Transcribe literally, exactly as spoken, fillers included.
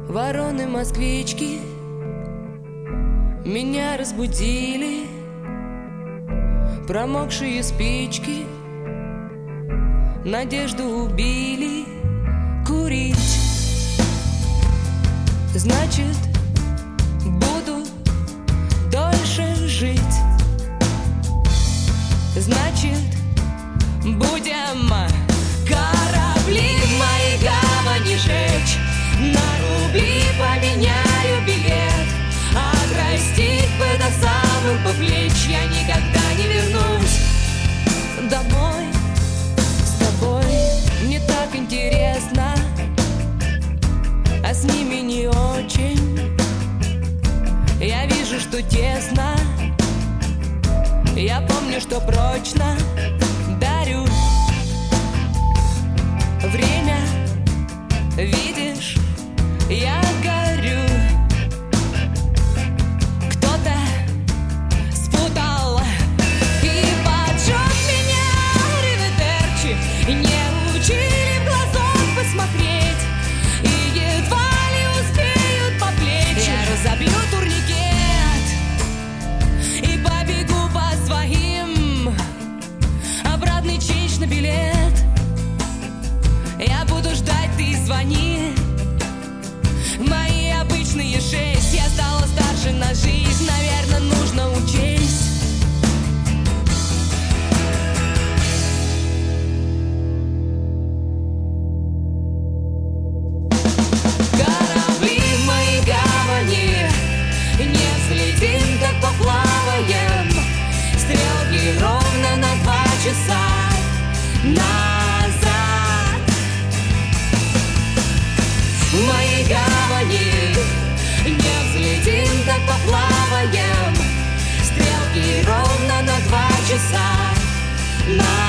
Вороны-москвички меня разбудили, промокшие спички надежду убили. Курить значит буду дольше жить, значит будем корабли в моей гавани жечь, на рубли поменяю билет, отрастить бы до самых по плеч. Я никогда не вернусь домой с тобой. Мне так интересно, а с ними не очень. Я вижу, что тесно, я помню, что прочно дарю время. Видишь, я горю. Кто-то спутал и поджег меня риведерчи. Не учили в глазок посмотреть, и едва ли успеют по плечи. Я разобью турникет и побегу по своим. Обратный ченч на билет. Я буду ждать, ты звони. Мои обычные шесть. Я стала старше на жизнь, наверное, нужно учесть. Корабли в моей гавани, не взлетим, так поплаваем. Стрелки ровно на два часа назад. В моей гавани не взлетим, так поплаваем. Стрелки ровно на два часа назад.